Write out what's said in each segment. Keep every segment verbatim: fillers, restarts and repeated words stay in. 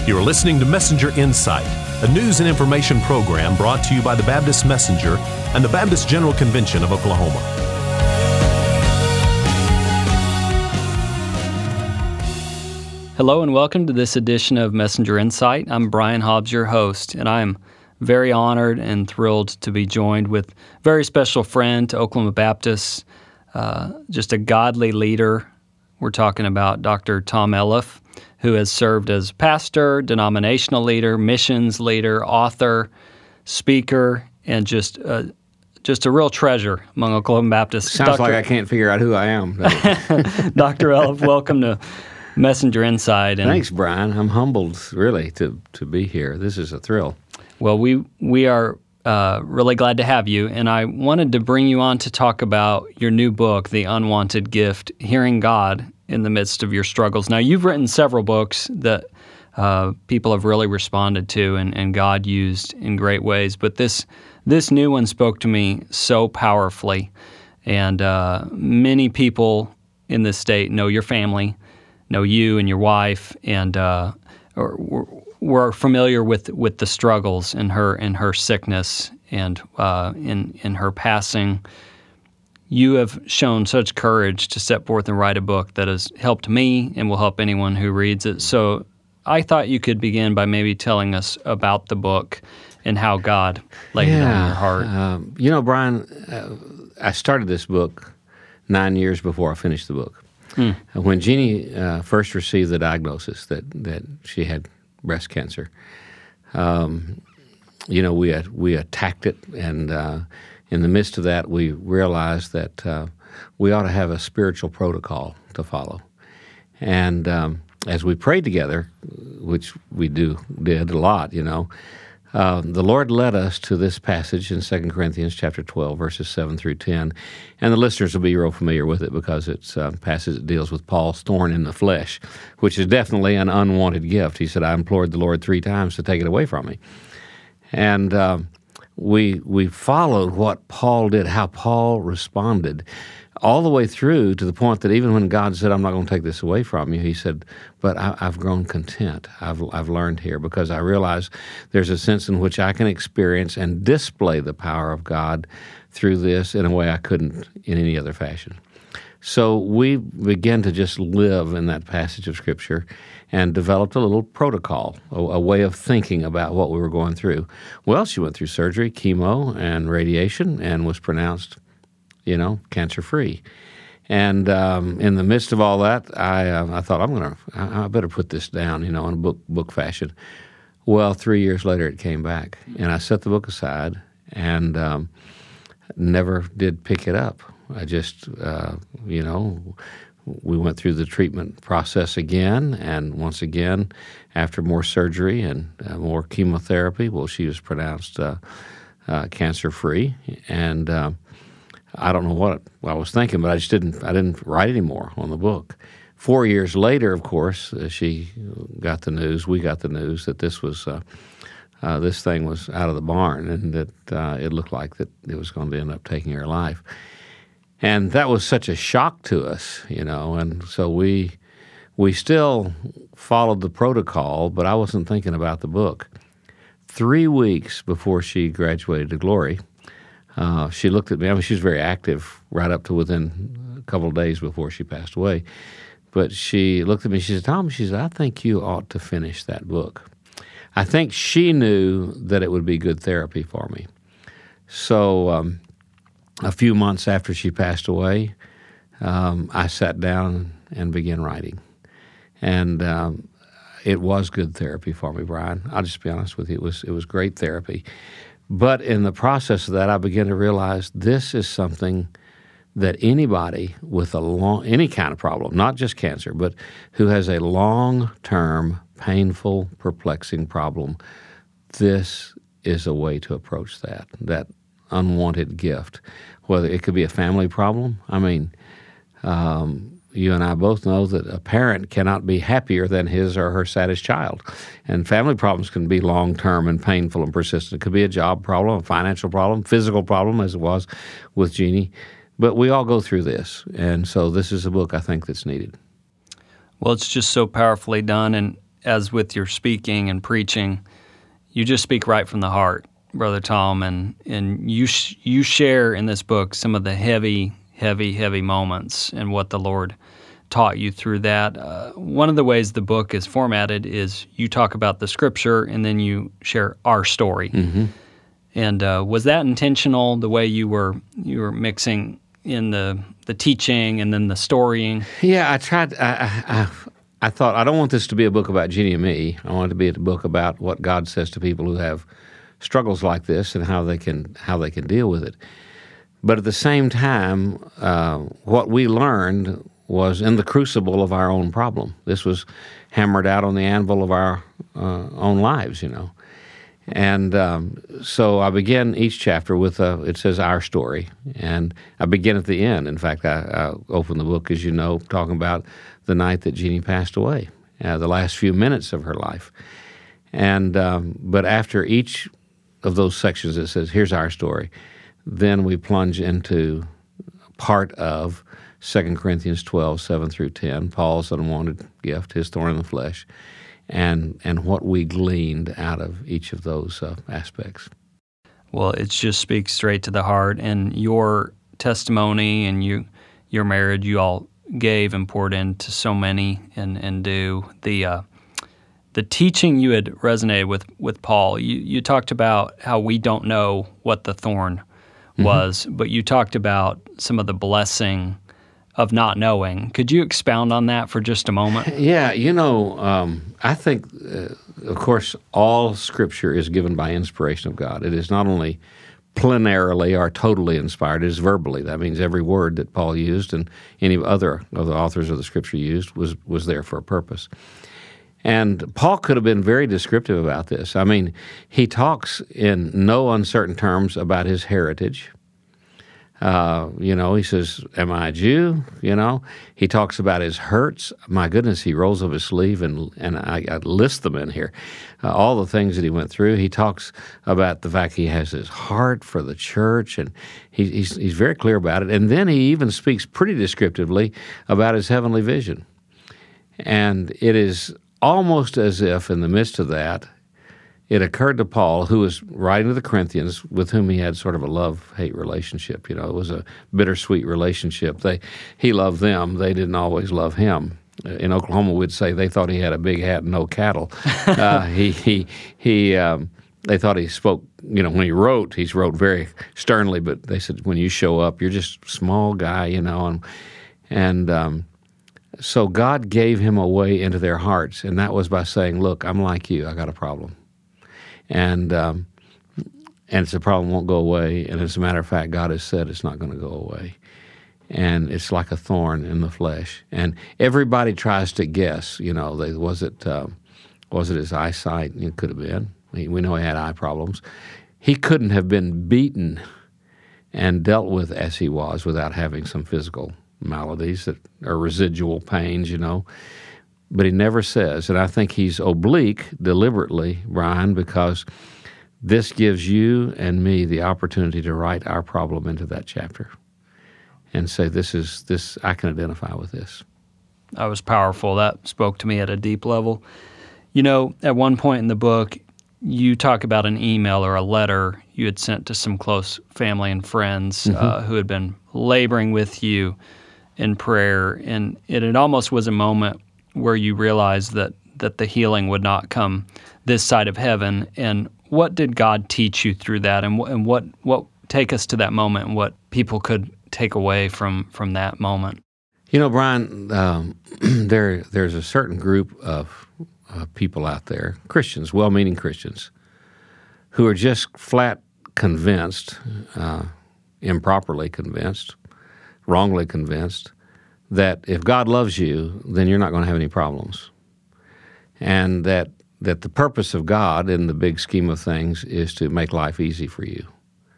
You are listening to Messenger Insight, a news and information program brought to you by the Baptist Messenger and the Baptist General Convention of Oklahoma. Hello and welcome to this edition of Messenger Insight. I'm Brian Hobbs, your host, and I'm very honored and thrilled to be joined with a very special friend to Oklahoma Baptist, uh, just a godly leader. We're talking about Doctor Tom Elliff, who has served as pastor, denominational leader, missions leader, author, speaker, and just uh, just a real treasure among Oklahoma Baptists. Sounds Doctor like I can't figure out who I am. Doctor Elliff, welcome to Messenger Insight. And, Thanks, Brian. I'm humbled, really, to, to be here. This is a thrill. Well, we we are uh, really glad to have you, and I wanted to bring you on to talk about your new book, The Unwanted Gift, Hearing God in the Midst of Your Struggles. Now, you've written several books that uh, people have really responded to and, and God used in great ways, but this this new one spoke to me so powerfully, and uh, many people in this state know your family, know you and your wife, and uh, or, were familiar with, with the struggles in her in her sickness and uh, in in her passing. You have shown such courage to step forth and write a book that has helped me and will help anyone who reads it. So I thought you could begin by maybe telling us about the book and how God laid yeah, it on your heart. Um, you know, Brian, uh, I started this book nine years before I finished the book. Mm. When Jeannie uh, first received the diagnosis that, that she had breast cancer, um, you know, we had, we attacked it, and uh, in the midst of that, we realized that uh, we ought to have a spiritual protocol to follow. And um, as we prayed together, which we do did a lot, you know, uh, the Lord led us to this passage in Second Corinthians chapter twelve, verses seven through ten. And the listeners will be real familiar with it because it's a passage that deals with Paul's thorn in the flesh, which is definitely an unwanted gift. He said, I implored the Lord three times to take it away from me. And uh, we we followed what Paul did, how Paul responded, all the way through to the point that even when God said, I'm not going to take this away from you, he said, but I, I've grown content. I've I've learned here because I realize there's a sense in which I can experience and display the power of God through this in a way I couldn't in any other fashion. So we began to just live in that passage of Scripture and developed a little protocol, a, a way of thinking about what we were going through. Well, she went through surgery, chemo, and radiation, and was pronounced, you know, cancer-free. And um, in the midst of all that, I uh, I thought, I'm going to, I, I better put this down, you know, in a book book fashion. Well, three years later, it came back, and I set the book aside and um, never did pick it up. I just, uh, you know, we went through the treatment process again, and once again, after more surgery and uh, more chemotherapy, well, she was pronounced uh, uh, cancer-free, and uh, I don't know what I was thinking, but I just didn't. I didn't write anymore on the book. Four years later, of course, uh, she got the news. We got the news that this was uh, uh, this thing was out of the barn, and that uh, it looked like that it was going to end up taking her life. And that was such a shock to us, you know, and so we we still followed the protocol, but I wasn't thinking about the book. Three weeks before she graduated to glory, uh, she looked at me. I mean, she was very active right up to within a couple of days before she passed away. But she looked at me, she said, Tom, she said, I think you ought to finish that book. I think she knew that it would be good therapy for me. So um, a few months after she passed away, um, I sat down and began writing. And um, it was good therapy for me, Brian. I'll just be honest with you. It was, it was great therapy. But in the process of that, I began to realize this is something that anybody with a long, any kind of problem, not just cancer, but who has a long-term, painful, perplexing problem, this is a way to approach that, that unwanted gift. Whether it could be a family problem. I mean, um, you and I both know that a parent cannot be happier than his or her saddest child. And family problems can be long-term and painful and persistent. It could be a job problem, a financial problem, physical problem, as it was with Jeannie. But we all go through this, and so this is a book I think that's needed. Well, it's just so powerfully done, and as with your speaking and preaching, you just speak right from the heart, Brother Tom, and and you sh- you share in this book some of the heavy, heavy, heavy moments and what the Lord taught you through that. Uh, one of the ways the book is formatted is you talk about the Scripture and then you share our story. Mm-hmm. And uh, was that intentional? The way you were you were mixing in the the teaching and then the storying? Yeah, I tried. I, I, I thought I don't want this to be a book about Jeannie and me. I want it to be a book about what God says to people who have struggles like this and how they can how they can deal with it. But at the same time, uh, what we learned was in the crucible of our own problem. This was hammered out on the anvil of our uh, own lives, you know. And um, so I begin each chapter with, a, it says, our story. And I begin at the end. In fact, I, I open the book, as you know, talking about the night that Jeannie passed away, uh, the last few minutes of her life. And um, but after each of those sections, it says, here's our story. Then we plunge into part of Second Corinthians twelve, seven through ten, Paul's unwanted gift, his thorn in the flesh, and and what we gleaned out of each of those uh, aspects. Well, it just speaks straight to the heart, and your testimony and you, your marriage, you all gave and poured into so many, and and do the uh, the teaching you had resonated with with Paul. You you talked about how we don't know what the thorn was, mm-hmm. but you talked about some of the blessing of not knowing. Could you expound on that for just a moment? Yeah, you know, um, I think, uh, of course, all Scripture is given by inspiration of God. It is not only plenarily or totally inspired, it is verbally. That means every word that Paul used and any other of the authors of the Scripture used was, was there for a purpose. And Paul could have been very descriptive about this. I mean, he talks in no uncertain terms about his heritage. Uh, you know, he says, am I a Jew? You know, he talks about his hurts. My goodness, he rolls up his sleeve and and I, I list them in here. Uh, all the things that he went through. He talks about the fact he has his heart for the church, and he, he's, he's very clear about it. And then he even speaks pretty descriptively about his heavenly vision. And it is almost as if in the midst of that, it occurred to Paul, who was writing to the Corinthians, with whom he had sort of a love-hate relationship. You know, it was a bittersweet relationship. They, he loved them. They didn't always love him. In Oklahoma, we'd say they thought he had a big hat and no cattle. uh, he, he, he. Um, they thought he spoke. You know, when he wrote, he wrote very sternly. But they said, when you show up, you're just a small guy. You know, and and. Um, So God gave him a way into their hearts, and that was by saying, look, I'm like you. I got a problem. And um, and it's a problem won't go away. And as a matter of fact, God has said it's not going to go away. And it's like a thorn in the flesh. And everybody tries to guess, you know, they, was it uh, was it his eyesight? It could have been. We, we know he had eye problems. He couldn't have been beaten and dealt with as he was without having some physical maladies that are residual pains, you know. But he never says, and I think he's oblique deliberately, Brian, because this gives you and me the opportunity to write our problem into that chapter and say, this is, this, I can identify with this. That was powerful. That spoke to me at a deep level. You know, at one point in the book, you talk about an email or a letter you had sent to some close family and friends mm-hmm. uh, who had been laboring with you in prayer, and it, it almost was a moment where you realized that that the healing would not come this side of heaven. And what did God teach you through that? And, and what what take us to that moment and what people could take away from from that moment? You know, Brian, um, there there's a certain group of uh, people out there, Christians, well-meaning Christians, who are just flat convinced, uh, improperly convinced, wrongly convinced, that if God loves you, then you're not going to have any problems. And that that the purpose of God in the big scheme of things is to make life easy for you.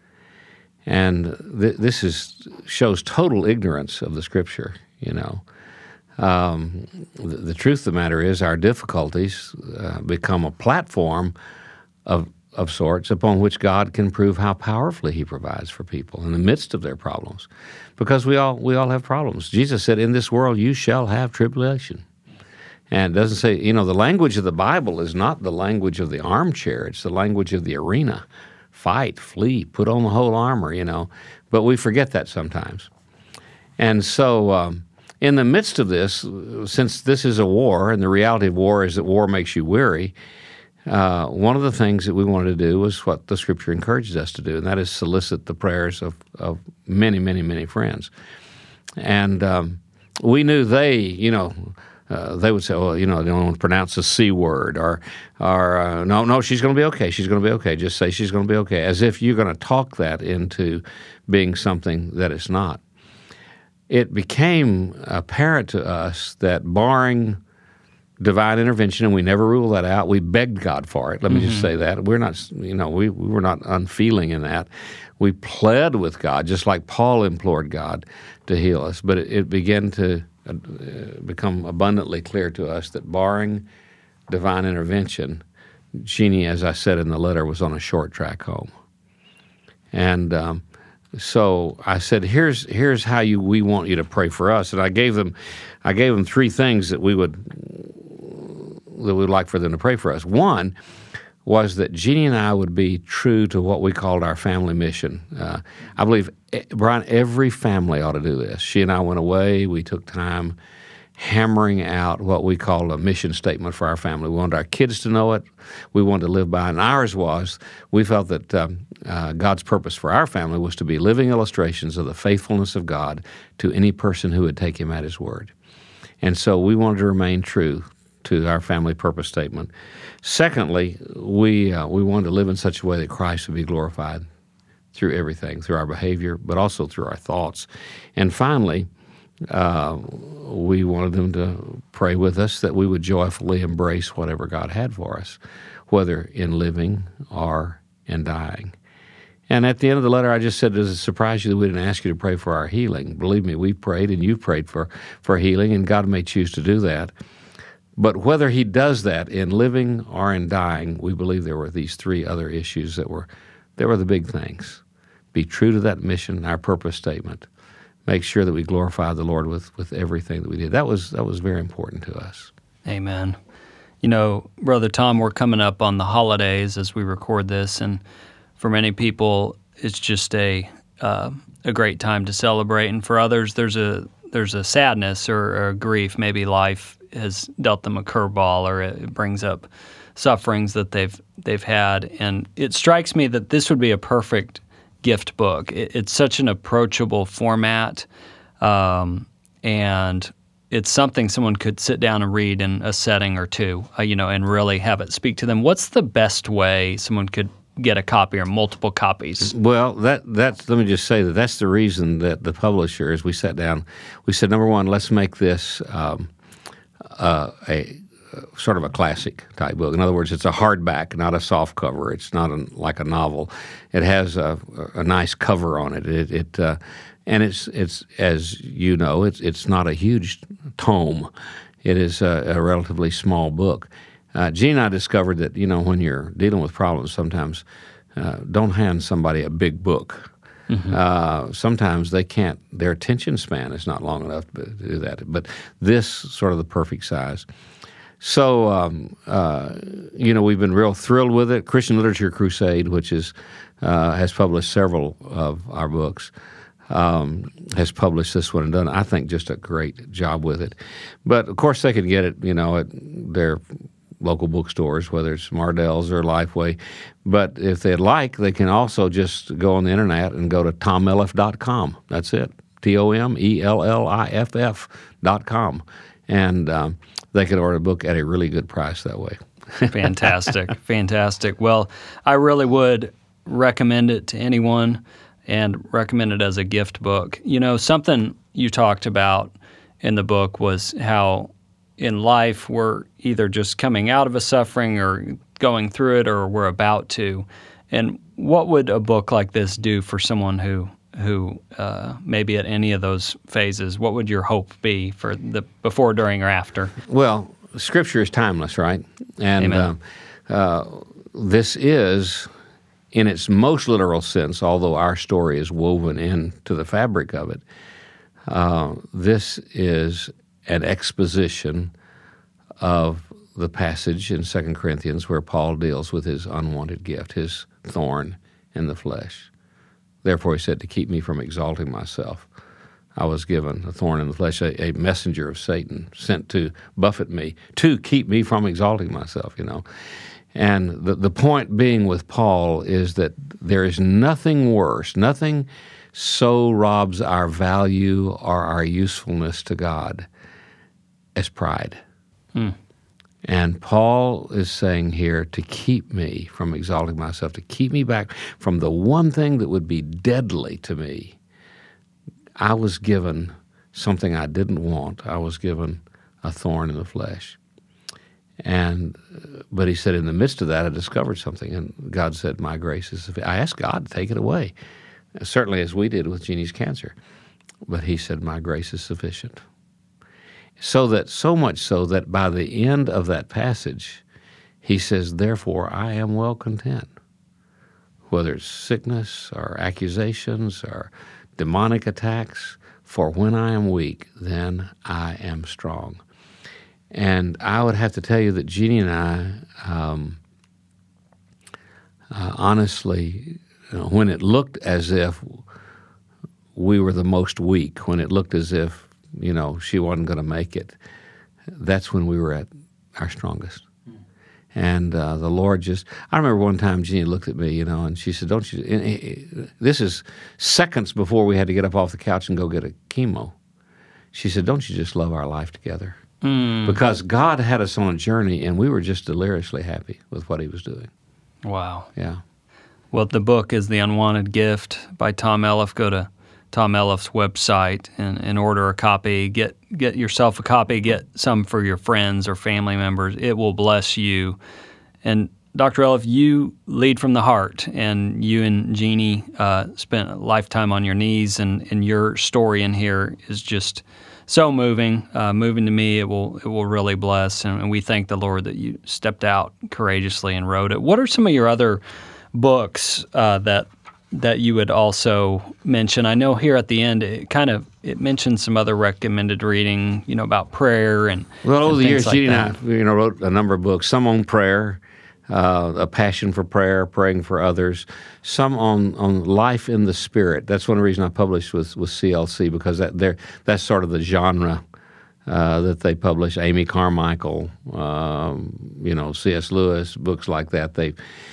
And th- this is shows total ignorance of the Scripture, you know. Um, the, the truth of the matter is our difficulties uh, become a platform of of sorts upon which God can prove how powerfully he provides for people in the midst of their problems. Because we all we all have problems. Jesus said, in this world you shall have tribulation. And it doesn't say, you know, the language of the Bible is not the language of the armchair. It's the language of the arena. Fight, flee, put on the whole armor, you know. But we forget that sometimes. And so um, in the midst of this, since this is a war, and the reality of war is that war makes you weary, uh, one of the things that we wanted to do was what the Scripture encourages us to do, and that is solicit the prayers of, of many, many, many friends. And um, we knew they, you know, Uh, they would say, "Oh, you know, they don't want to pronounce the C word," or, or uh, "No, no, she's going to be okay. She's going to be okay. Just say she's going to be okay," as if you're going to talk that into being something that it's not. It became apparent to us that, barring divine intervention, and we never ruled that out, we begged God for it. Let me mm-hmm. just say that we're not, you know, we, we were not unfeeling in that. We pled with God, just like Paul implored God to heal us. But it, it began to Uh, become abundantly clear to us that, barring divine intervention, Jeannie, as I said in the letter, was on a short track home. And um, so I said, "Here's here's how you we want you to pray for us." And I gave them, I gave them three things that we would that we'd like for them to pray for us. One was that Jeannie and I would be true to what we called our family mission. Uh, I believe, Brian, every family ought to do this. She and I went away. We took time hammering out what we called a mission statement for our family. We wanted our kids to know it. We wanted to live by it. And ours was, we felt that um, uh, God's purpose for our family was to be living illustrations of the faithfulness of God to any person who would take him at his word. And so we wanted to remain true to our family purpose statement. Secondly, we uh, we wanted to live in such a way that Christ would be glorified through everything, through our behavior, but also through our thoughts. And finally, uh, we wanted them to pray with us that we would joyfully embrace whatever God had for us, whether in living or in dying. And at the end of the letter, I just said, does it surprise you that we didn't ask you to pray for our healing? Believe me, we've prayed, and you've prayed for, for healing, and God may choose to do that. But whether he does that in living or in dying, we believe there were these three other issues that were, they were the big things. Be true to that mission, our purpose statement. Make sure that we glorify the Lord with, with everything that we did. That was that was very important to us. Amen. You know, Brother Tom, we're coming up on the holidays as we record this, and for many people, it's just a uh, a great time to celebrate, and for others, there's a there's a sadness or, or a grief. Maybe life has dealt them a curveball, or it brings up sufferings that they've they've had. And it strikes me that this would be a perfect gift book. It, it's such an approachable format, um, and it's something someone could sit down and read in a setting or two, uh, you know, and really have it speak to them. What's the best way someone could get a copy or multiple copies? Well, that that's let me just say that that's the reason that the publisher, as we sat down, we said, number one, let's make this um, uh, a uh, sort of a classic type book. In other words, it's a hardback, not a soft cover. It's not a, like a novel. It has a, a nice cover on it. It, it uh, and it's it's as you know, it's it's not a huge tome. It is a, a relatively small book. Uh, Gene and I discovered that, you know, when you're dealing with problems, sometimes uh, don't hand somebody a big book. Mm-hmm. Uh, sometimes they can't, their attention span is not long enough to do that. But this sort of the perfect size. So, um, uh, you know, we've been real thrilled with it. Christian Literature Crusade, which is uh, has published several of our books, um, has published this one and done, I think, just a great job with it. But, of course, they can get it, you know, at their local bookstores, whether it's Mardell's or Lifeway. But if they'd like, they can also just go on the internet and go to tom elliff dot com. That's it, T O M E L L I F F dot com. And um, they can order a book at a really good price that way. Fantastic, fantastic. Well, I really would recommend it to anyone and recommend it as a gift book. You know, something you talked about in the book was how in life we're either just coming out of a suffering or going through it, or we're about to. And what would a book like this do for someone who who uh, maybe at any of those phases? What would your hope be for the before, during, or after? Well, Scripture is timeless, right? And uh, uh, this is, in its most literal sense, although our story is woven into the fabric of it, uh, this is an exposition of the passage in Second Corinthians where Paul deals with his unwanted gift, his thorn in the flesh. Therefore, he said, to keep me from exalting myself, I was given a thorn in the flesh, a, a messenger of Satan sent to buffet me, to keep me from exalting myself, you know. And the, the point being with Paul is that there is nothing worse, nothing so robs our value or our usefulness to God as pride. Hmm. And Paul is saying here to keep me from exalting myself, to keep me back from the one thing that would be deadly to me. I was given something I didn't want. I was given a thorn in the flesh. And, but he said, in the midst of that, I discovered something. And God said, my grace is sufficient. I asked God to take it away, certainly as we did with Jeannie's cancer. But he said, my grace is sufficient. So that, so much so that by the end of that passage, he says, therefore, I am well content. Whether it's sickness or accusations or demonic attacks, for when I am weak, then I am strong. And I would have to tell you that Jeannie and I, um, uh, honestly, you know, when it looked as if we were the most weak, when it looked as if, you know, she wasn't going to make it, that's when we were at our strongest. Mm. And uh, the Lord just, I remember one time Jeannie looked at me, you know, and she said, don't you, and, and, this is seconds before we had to get up off the couch and go get a chemo. She said, don't you just love our life together? Mm. Because God had us on a journey, and we were just deliriously happy with what he was doing. Wow. Yeah. Well, the book is The Unwanted Gift by Tom Elliff. Go to Tom Elliff's website and, and order a copy. Get get yourself a copy. Get some for your friends or family members. It will bless you. And Doctor Elliff, you lead from the heart, and you and Jeannie uh, spent a lifetime on your knees, and, and your story in here is just so moving, uh, moving to me. It will it will really bless, and, and we thank the Lord that you stepped out courageously and wrote it. What are some of your other books uh, that that you would also mention? I know here at the end it kind of it mentions some other recommended reading, you know, about prayer and well over and the years, like Jeannie and I, you know, wrote a number of books. Some on prayer, uh, a passion for prayer, praying for others. Some on, on life in the spirit. That's one reason I published with, with C L C, because that they're, that's sort of the genre uh, that they publish. Amy Carmichael, um, you know, C S Lewis, books like that. They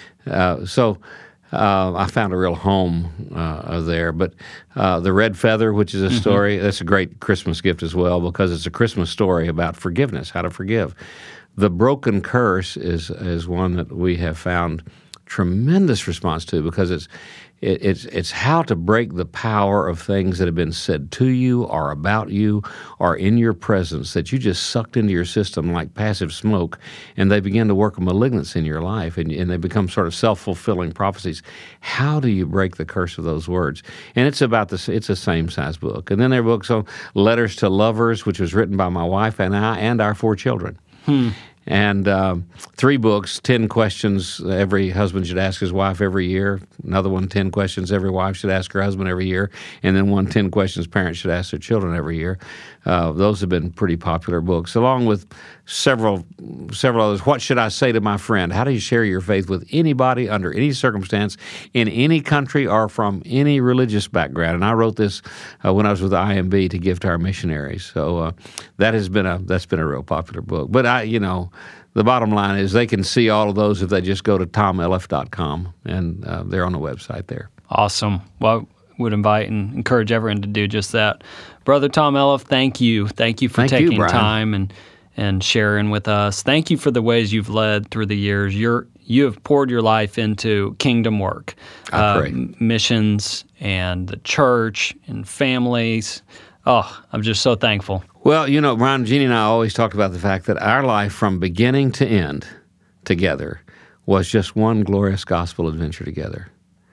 uh, so. Uh, I found a real home uh, there. But uh, The Red Feather, which is a story, mm-hmm. that's a great Christmas gift as well, because it's a Christmas story about forgiveness, how to forgive. The Broken Curse is is one that we have found tremendous response to, because it's it, it's it's how to break the power of things that have been said to you or about you or in your presence that you just sucked into your system like passive smoke, and they begin to work a malignancy in your life, and, and they become sort of self-fulfilling prophecies. How do you break the curse of those words? And it's about this. It's a same-size book. And then there are books on Letters to Lovers, which was written by my wife and I and our four children. Hmm. And um, three books, ten questions every husband should ask his wife every year. Another one, ten questions every wife should ask her husband every year. And then one, ten questions parents should ask their children every year. Uh, those have been pretty popular books, along with several several others. What Should I Say to My Friend? How do you share your faith with anybody under any circumstance, in any country, or from any religious background? And I wrote this uh, when I was with I M B to give to our missionaries. So uh, that has been a that's been a real popular book. But I, you know, the bottom line is they can see all of those if they just go to tom elliff dot com, and uh, they're on the website there. Awesome. Well, I would invite and encourage everyone to do just that. Brother Tom Elliff, thank you. Thank you for thank taking you, time and and sharing with us. Thank you for the ways you've led through the years. You're you have poured your life into kingdom work, I pray. Uh, missions, and the church and families. Oh, I'm just so thankful. Well, you know, Ron, Jeannie and I always talked about the fact that our life from beginning to end together was just one glorious gospel adventure together.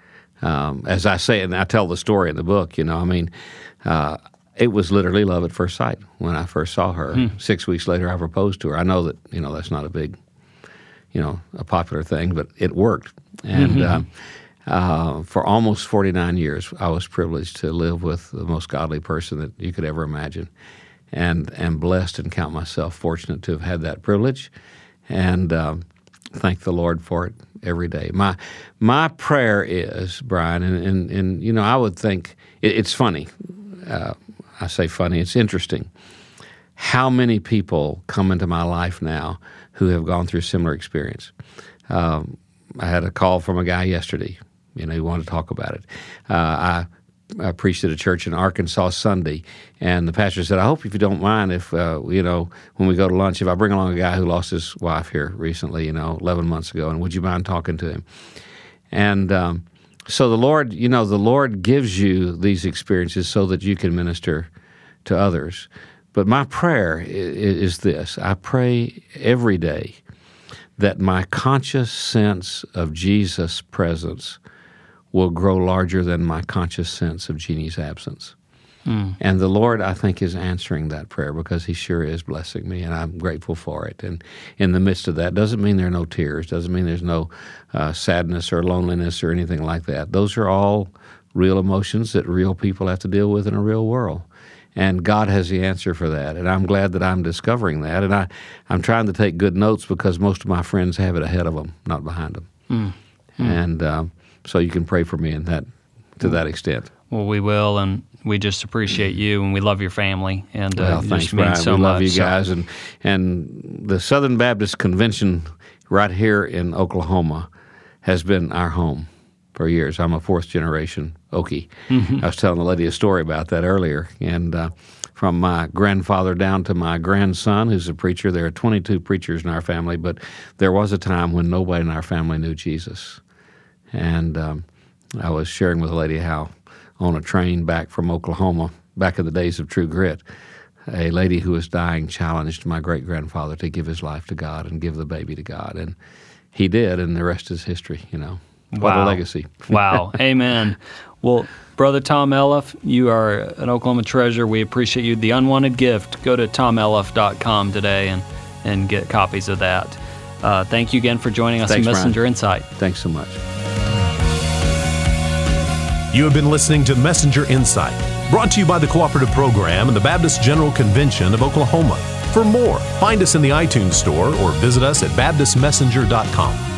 Um, as I say, and I tell the story in the book, you know, I mean, uh, it was literally love at first sight when I first saw her. Hmm. Six weeks later, I proposed to her. I know that, you know, that's not a big, you know, a popular thing, but it worked. And mm-hmm. uh, uh, for almost forty-nine years, I was privileged to live with the most godly person that you could ever imagine. and am blessed and count myself fortunate to have had that privilege, and um, thank the Lord for it every day. My my prayer is, Brian, and, and, and you know, I would think, it, it's funny, uh, I say funny, it's interesting, how many people come into my life now who have gone through similar experience. Um, I had a call from a guy yesterday, you know, he wanted to talk about it. Uh, I I preached at a church in Arkansas Sunday, and the pastor said, I hope if you don't mind if, uh, you know, when we go to lunch, if I bring along a guy who lost his wife here recently, you know, eleven months ago, and would you mind talking to him? And um, so the Lord, you know, the Lord gives you these experiences so that you can minister to others. But my prayer is this. I pray every day that my conscious sense of Jesus' presence will grow larger than my conscious sense of Jeannie's absence. Mm. And the Lord, I think, is answering that prayer because he sure is blessing me, and I'm grateful for it. And in the midst of that, doesn't mean there are no tears, doesn't mean there's no uh, sadness or loneliness or anything like that. Those are all real emotions that real people have to deal with in a real world. And God has the answer for that, and I'm glad that I'm discovering that. And I, I'm trying to take good notes because most of my friends have it ahead of them, not behind them. Mm. Mm. And um, so you can pray for me in that, to that extent. Well, we will, and we just appreciate you, and we love your family. And uh, well, thanks, Brian. So we love much, you guys, so. and and the Southern Baptist Convention right here in Oklahoma has been our home for years. I'm a fourth generation Okie. Mm-hmm. I was telling the lady a story about that earlier, and uh, from my grandfather down to my grandson, who's a preacher. There are twenty-two preachers in our family, but there was a time when nobody in our family knew Jesus. And um, I was sharing with a lady how on a train back from Oklahoma, back in the days of True Grit, a lady who was dying challenged my great-grandfather to give his life to God and give the baby to God. And he did, and the rest is history, you know. What wow. a legacy. Wow. Amen. Well, Brother Tom Elliff, you are an Oklahoma treasure. We appreciate you. The Unwanted Gift, go to tom elliff dot com today and, and get copies of that. Uh, thank you again for joining us Thanks, in Messenger Brian. Insight. Thanks so much. You have been listening to Messenger Insight, brought to you by the Cooperative Program and the Baptist General Convention of Oklahoma. For more, find us in the iTunes Store or visit us at baptist messenger dot com.